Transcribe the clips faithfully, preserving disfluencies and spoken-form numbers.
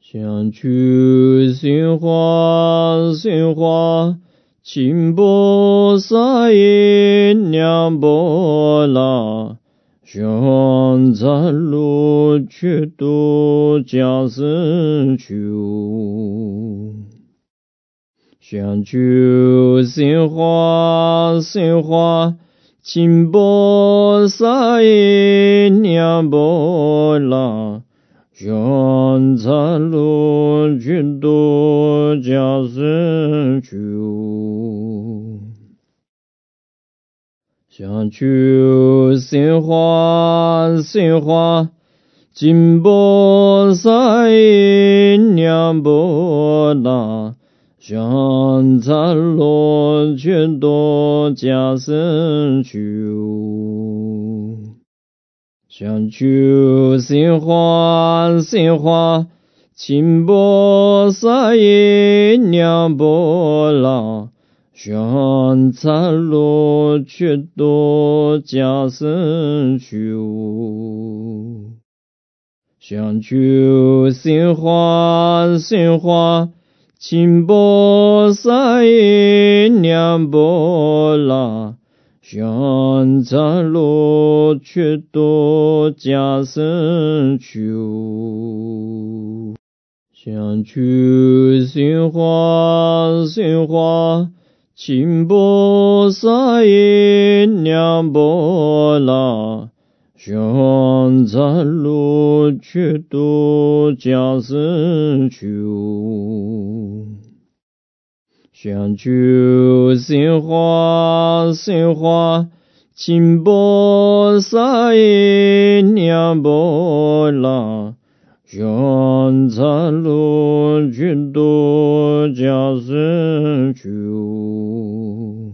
相去心花心花，清波洒印两波拉，相在路去度假生处。相去心花心花，清波洒印两波拉，相在路去度假生处。相去心花心花，清波洒印两波拉，相在路去度假生处。相去心花心花，清波洒印两波拉，相在路去度假生处。相去心花心花，清波洒印两波拉，相在路去度假生处。相去心花心花，清波洒印两波拉，相在路去度假生处。相去心花心花，清波洒印两波拉，相在路去度假生处。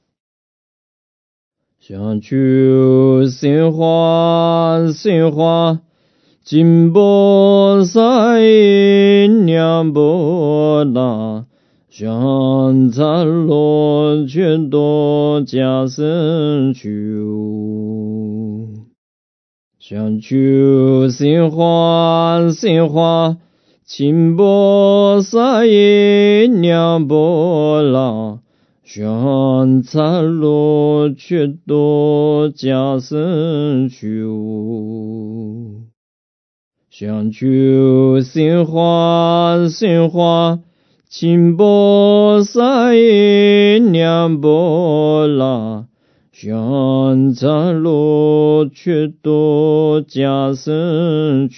相去心花心花，清波洒印两波拉，相在路去度假生处。相去心花心花，清波洒印两波拉，相在路去度假生处。相去心花心花，清波洒印两波拉，相在路去度假生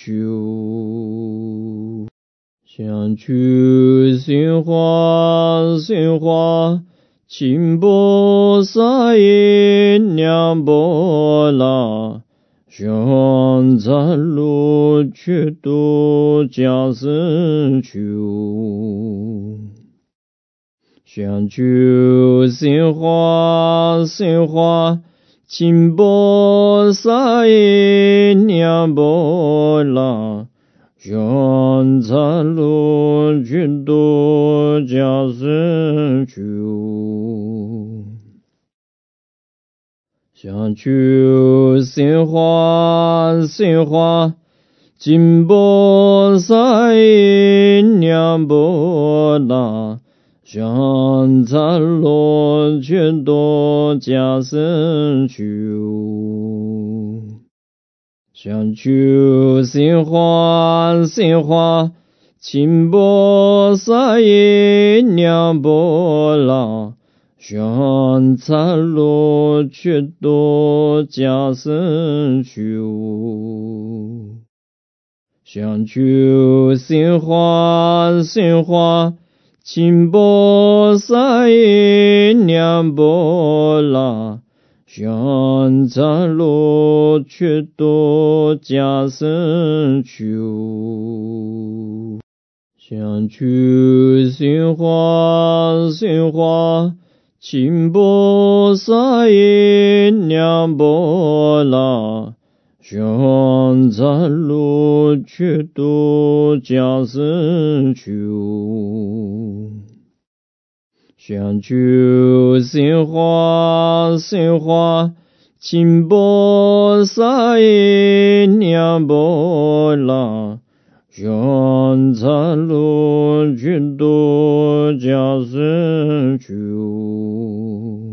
处。相去心花心花，清波洒印两波拉，相在路去度假生处。相去心花心花，清波洒印两波拉，相在路去度假生处。相去心花心花，清波洒印两波拉，相在路去度假生处。相去心花心花，清波洒印两波拉，相在路去度假生处。相去心花心花，清波洒印两波拉，相在路去度假生处。相去心花心花，清波洒印两波拉，相在路去度假生处。相去心花心花，清波洒印两波拉，相向参罗群多迦生处，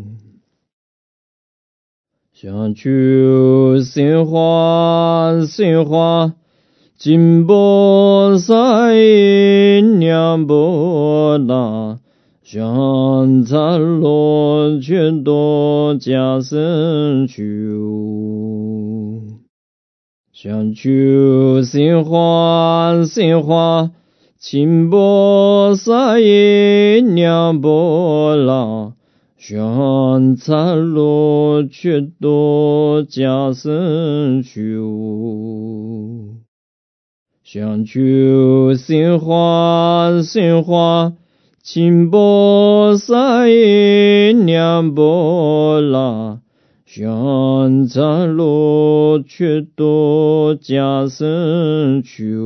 向求心花心花金波萨因娘波那，向参罗群多迦生处，向求心花心花金波萨因娘波那，向参罗群多迦生处，向求心花心花金波萨因娘波那，向参罗群多迦生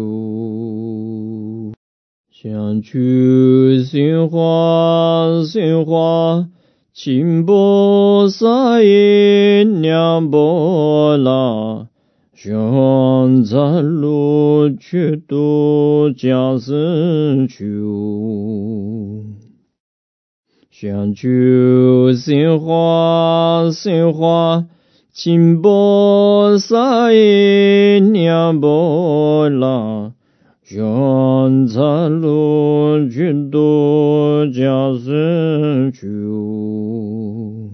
处，向求心花心花金波萨因娘波那，向参罗群多迦生处，向求心花心花金波萨因娘波那，向参罗群多迦生处，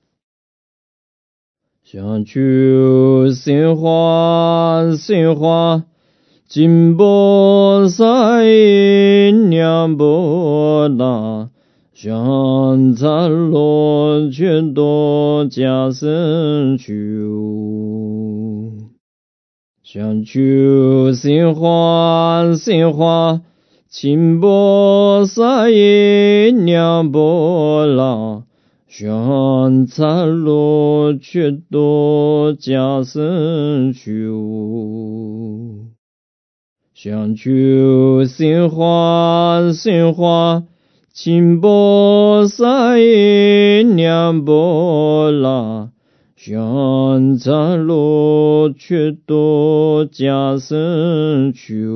向求心花心花金波萨因娘波那，向参罗群多迦生处，向求心花心花金波萨因娘波那，向参罗群多迦生处，向求心花心花金波萨因娘波那，向参罗群多迦生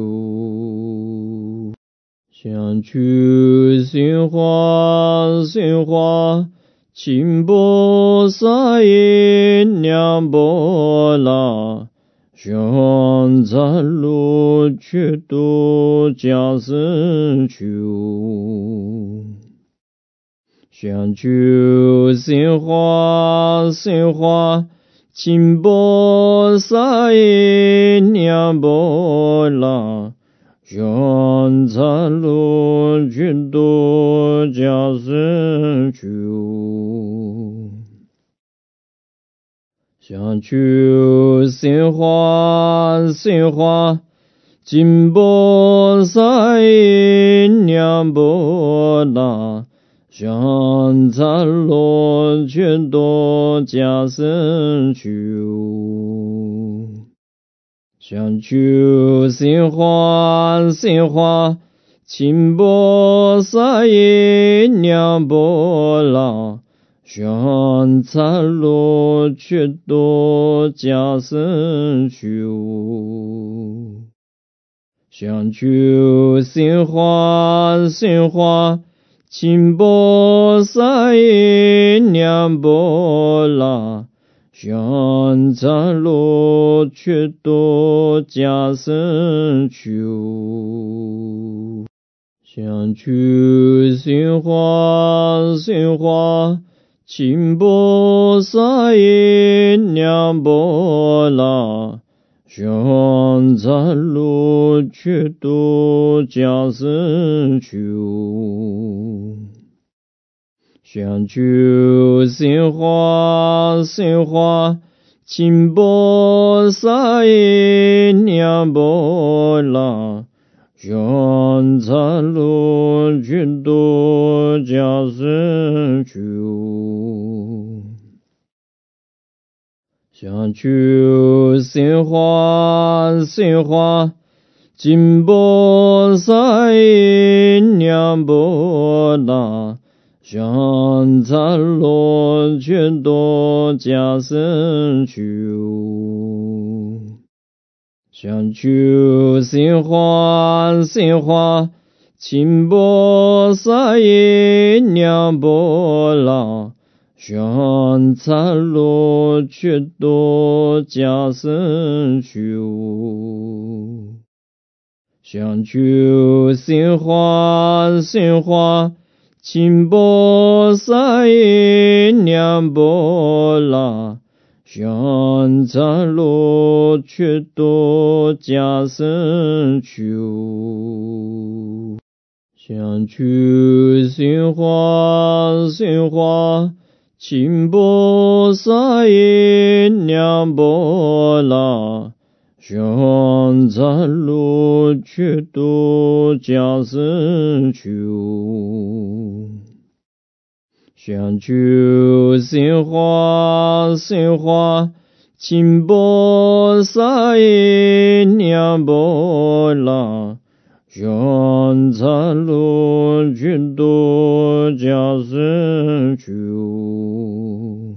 处，向求心花心花金波萨因娘波那，向参罗群多迦生处，向求心花心花金波萨因娘波那，向参罗群多迦生处，向求心花心花金波萨因娘波那，向参罗群多迦生处，向求心花心花金波萨因娘波那，向参罗群多迦生处，向求心花心花金波萨因娘波那，向参罗群多迦生处，向求心花心花金波萨因娘波那，向参罗群多迦生处，向求心花心花金波萨因娘波那，向参罗群多迦生处，向求心花心花金波萨因娘波那，向参罗群多迦生处， 想求心花心花清波萨耶娘波拉想参罗却多加僧修想求心花心花清波萨耶娘波拉想参罗却多加僧修想求心花心花清波萨耶娘波拉想参罗却多加僧修想求心花心花清波萨耶娘波拉想参罗却多加僧修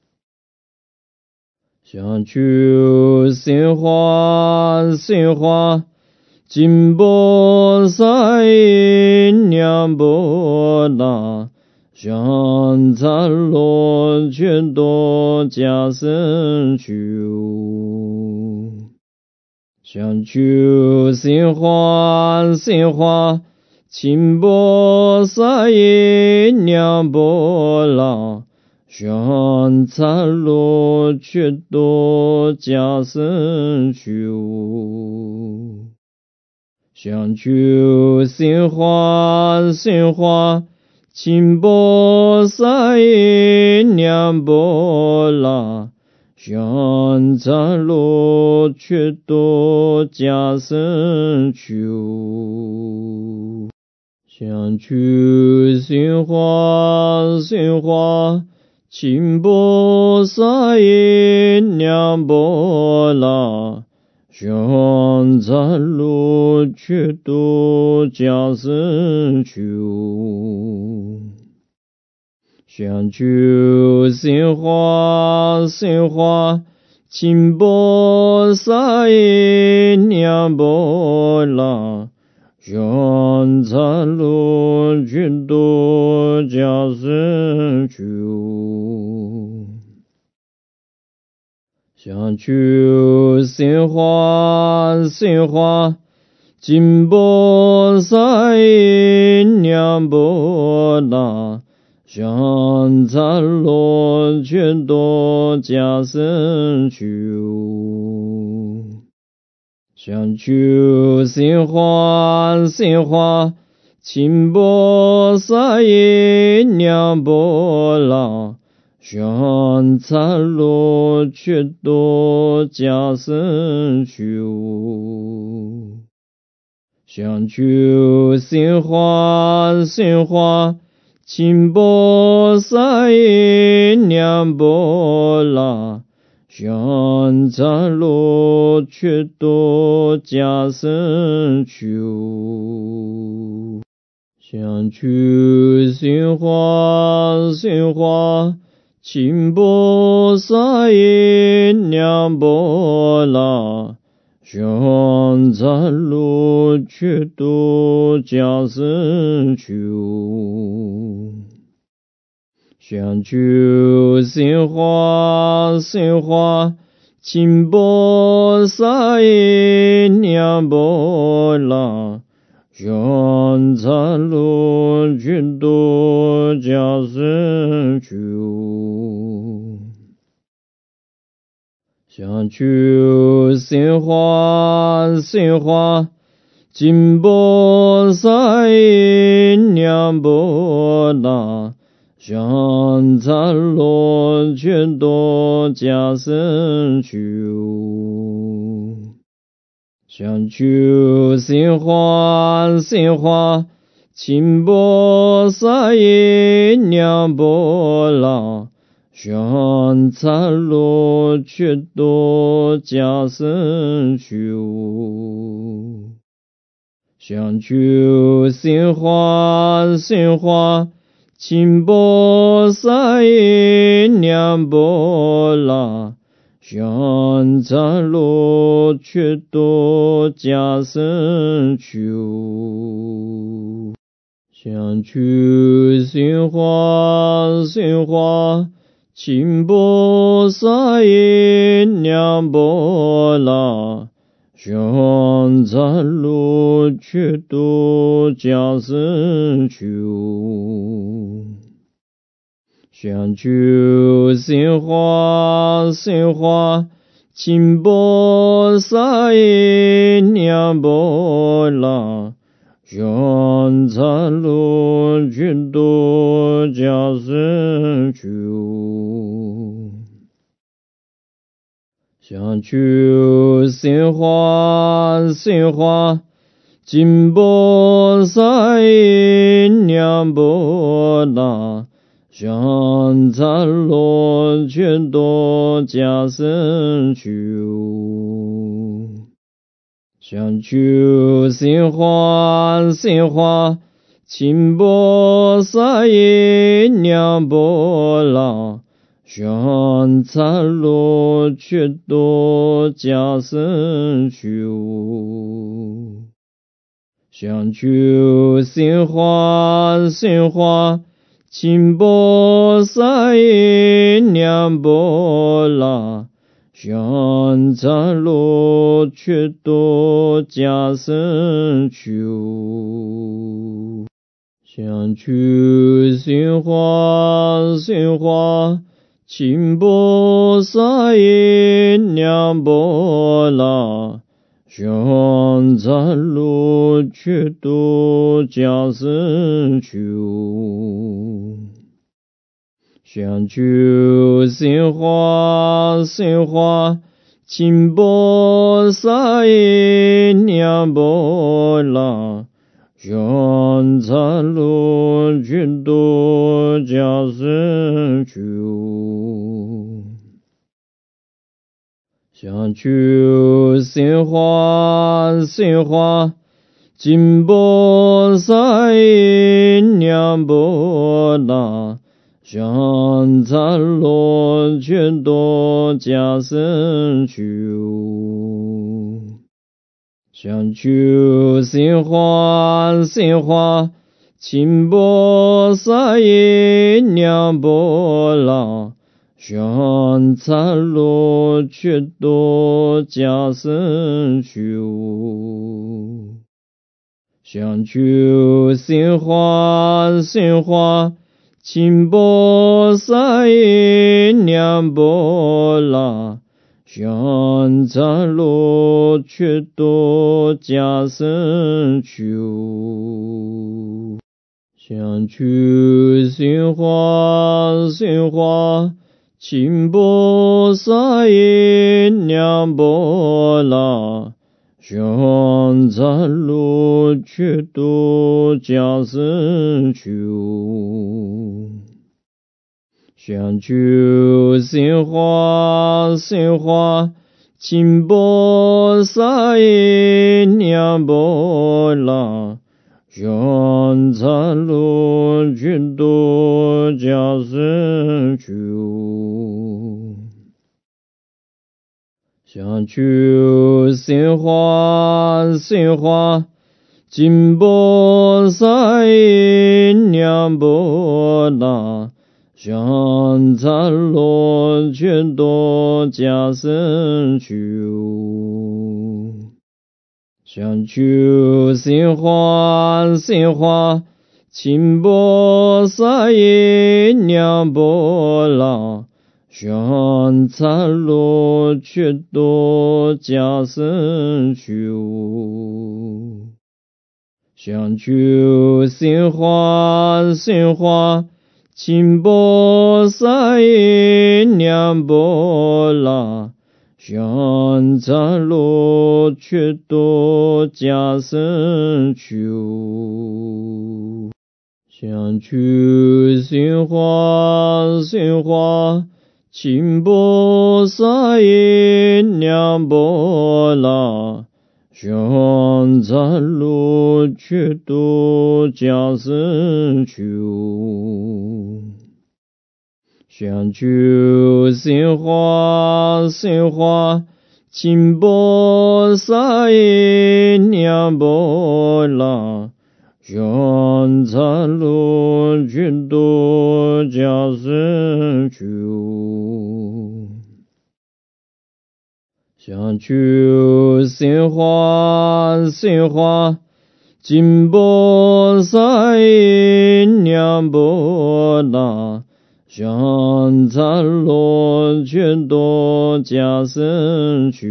想求心花心花清波萨耶娘波拉想参罗却多加僧修想求心花心花清波萨耶娘波拉想参罗却多加僧修想求心花心花清波萨耶娘波拉想参罗却多加僧修想求心花心花清波萨耶娘波拉想参罗却多加僧修想求心花心花清波萨耶娘波拉想参罗却多加僧修想求心花心花清波萨耶娘波拉想参罗却多加僧修想求心花心花清波萨耶娘波拉想参罗却多加僧修想求心花心花清波萨耶娘波拉想参罗却多加僧修想求心花心花清波萨耶娘波拉想参罗却多加僧修想求心花心花清波萨耶娘波拉想参罗却多加僧修想求心花心花清波萨耶娘波拉想参罗却多加僧修想求心花心花清波萨耶娘波拉想参罗却多加僧修想求心花心花清波萨耶娘波拉香赞罗却多加僧求，相去心花心花，清波萨因娘波拉，香赞罗却多加僧求。相求心花心花，清波萨因娘波拉，香赞罗却多加僧求。相求心花心花，清波萨因娘波拉，香赞罗却多加僧求。相求心花心花，清波萨因娘波拉，香赞罗却多加僧求。相求心花心花，清波萨因娘波拉，香赞罗却多加僧求。相求心花心花，清波萨因娘波拉，香赞罗却多加僧求。相求心花心花，清波萨因娘波拉，香赞罗却多加僧求。相求心花心花，清波萨因娘波拉，香赞罗却多加僧求。相求心花心花，清波萨因娘波拉，香赞罗却多加僧求。相求心花心花，清波萨因娘波拉，香赞罗却多加僧求。相求心花心花，清波萨因娘波拉，香赞罗却多加僧求。相求心花心花，清波萨因娘波拉，香赞罗却多加僧求。相求心花心花，清波萨因娘波拉，香赞罗却多加僧求。相求心花心花，清波萨因娘波拉，香赞罗却多加僧求。相求心花心花，清波萨因娘波拉，香赞罗却多加僧求。相求心花心花，清波萨因娘波拉，香赞罗却多加僧求。 想求心花心花金波萨耶念波拉想参罗群多加生求想求心花心花金波萨耶念波拉想参罗群多加生求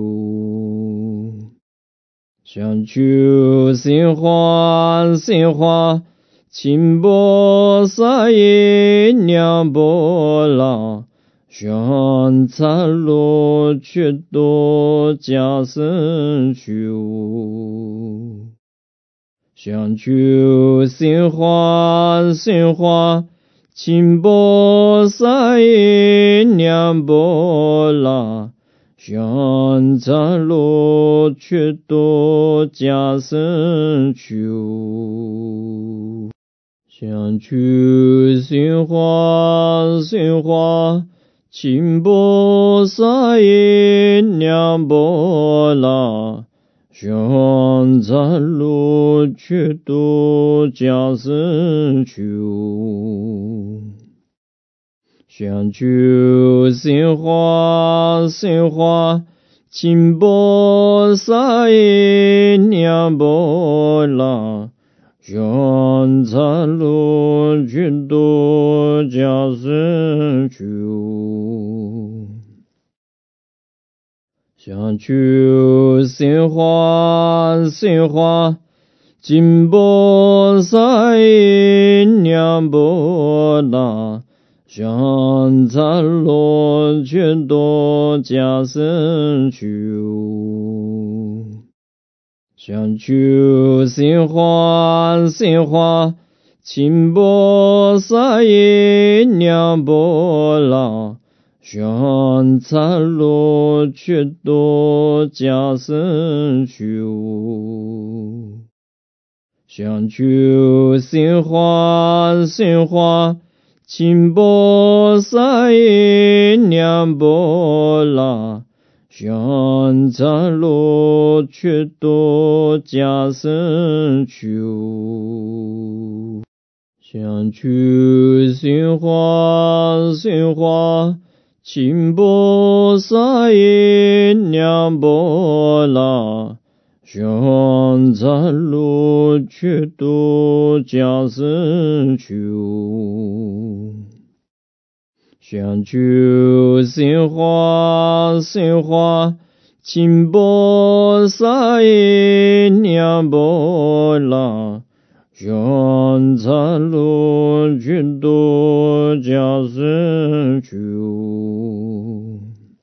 想求心花心花金波萨耶念波拉想参罗群多加生求想求心花心花金波萨耶念波拉想参罗群多加生求想求心花心花金波萨耶念波拉想参罗群多加生求想求心花心花金波萨耶念波拉想参罗群多加生求想求心花心花金波萨耶念波拉想参罗群多加生求想求心花心花金波萨耶念波拉想参罗群多加生求想求心花心花金波萨耶念波拉想参罗群多加生求想求心花心花金波萨耶念波拉想参罗群多加生求想求心花心花金波萨耶念波拉想参罗群多加生求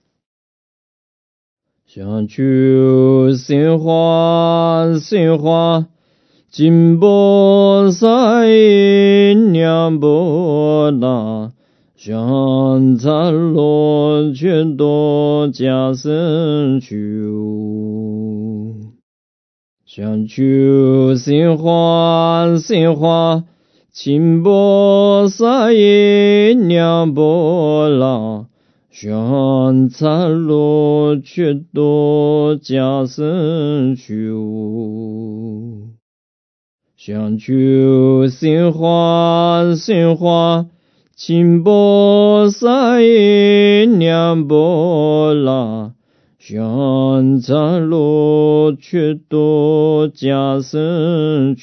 想求心花心花金波萨耶念波拉想参罗群多加生求想求心花心花金波萨耶念波拉想参罗群多加生求想求心花心花金波萨耶念波拉想参罗群多加生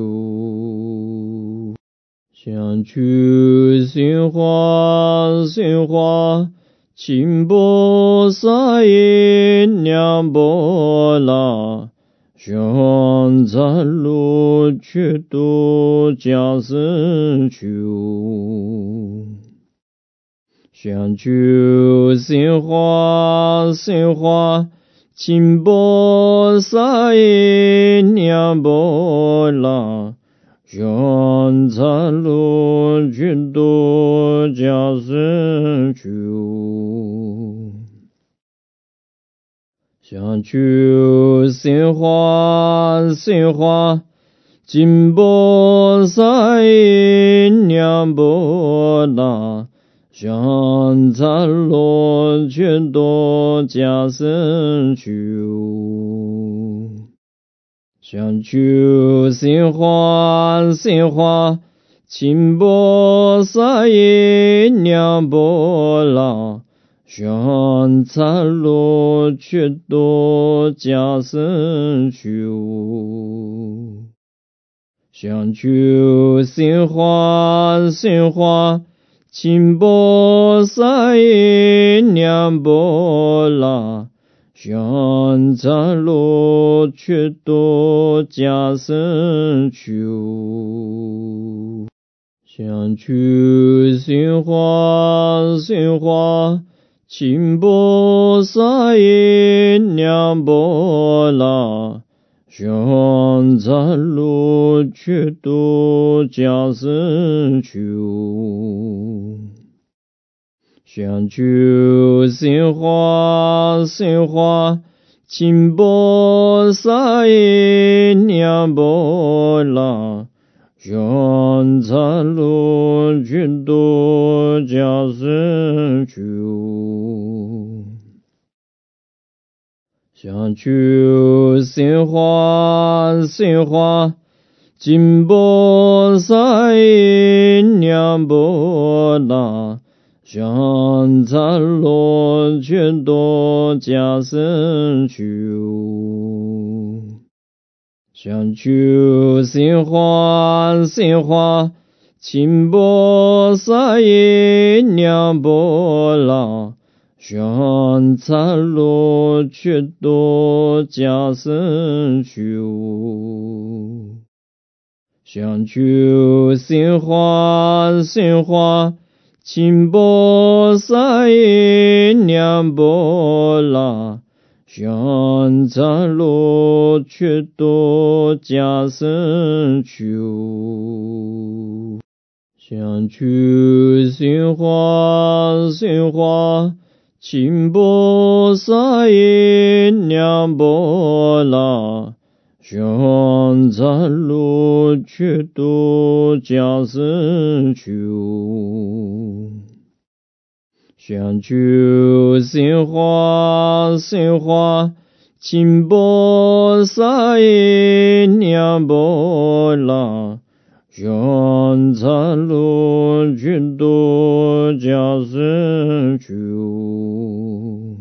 求想求心花心花金波萨耶念波拉想参罗群多加生求想求心花心花金波萨耶念波拉想参罗群多加生求想求心花心花金波萨耶念波拉香杂罗却多加僧求，想求心花心花，清波萨耶娘波拉，香杂罗却多加僧求，想求心花心花。清波萨耶娘波拉，香杂罗却多加僧求，想求心花心花，清波萨耶娘波拉，香杂罗却多加僧求，想求心花心花，清波萨耶娘波拉，香杂罗却多加僧求，想求心花心花，清波萨耶娘波拉，香杂罗却多加僧求，想求心花心花，清波萨耶娘波拉，香杂罗却多加僧求，想求心花心花，清波萨耶娘波拉，香杂罗却多加僧求，想求心花心花，清波萨耶娘波拉，香杂罗却多加僧求，想求心花心花，清波萨耶娘波拉，香杂罗却多加僧求，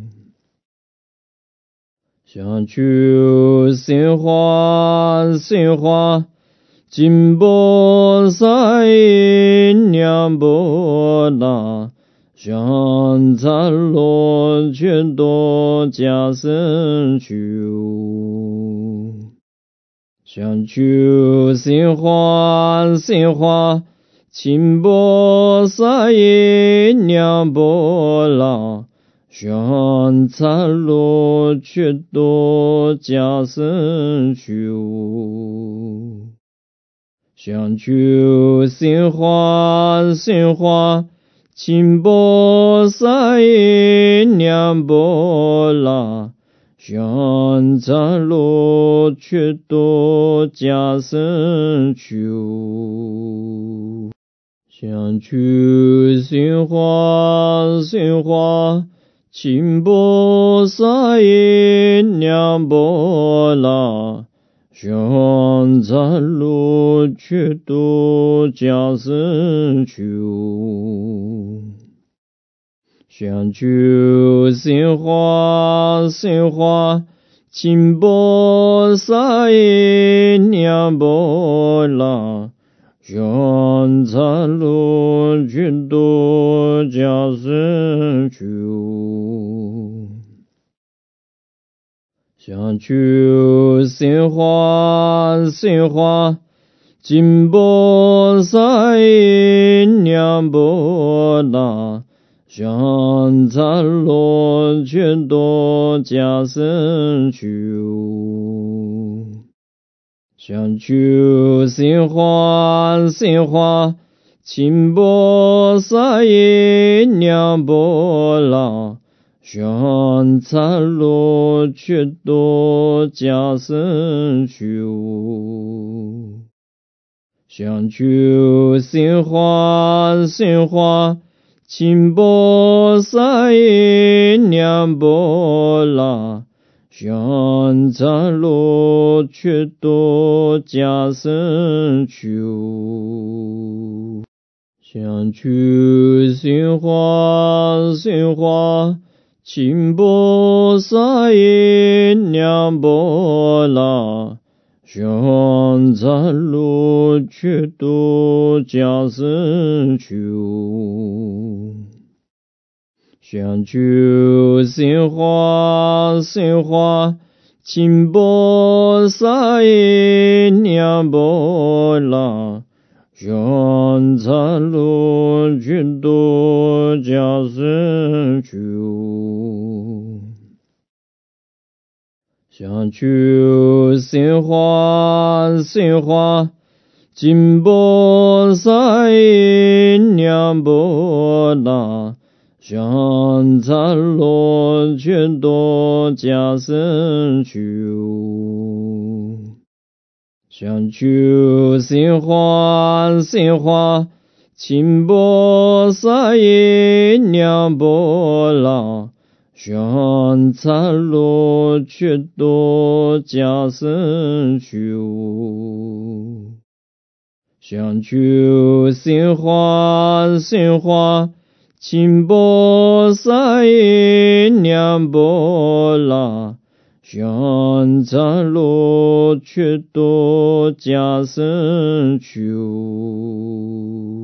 想求心花心花，清波萨耶娘波拉，香杂罗却多加僧求，想求心花心花，清波萨耶娘波拉，香杂罗却多加僧求，想求心花心花，清波萨耶娘波拉，香杂罗却多加僧求，想求心花心花，清波萨耶娘波拉，香杂罗却多加僧求，想求心花心花，清波萨耶娘波拉，香杂罗却多加僧求，想求心花心花，清波萨耶娘波拉，香杂罗却多加僧求，想求心花心花，清波萨耶娘波拉，香杂罗却多加僧求，想求心花心花， 亲波萨耶念波拉，香扎罗却多加僧求。想去心花心花，亲波萨耶念波拉，香扎罗却多加僧求。想去心花心花，亲波萨耶念波拉，香扎罗却多加僧求。想去心花心花，亲波萨耶念波拉，香扎罗却多加僧求。想去心花心花，亲波萨耶念波拉，香扎罗却多加僧求。想去心花心花，亲波萨耶念波拉，香扎罗却多加僧求。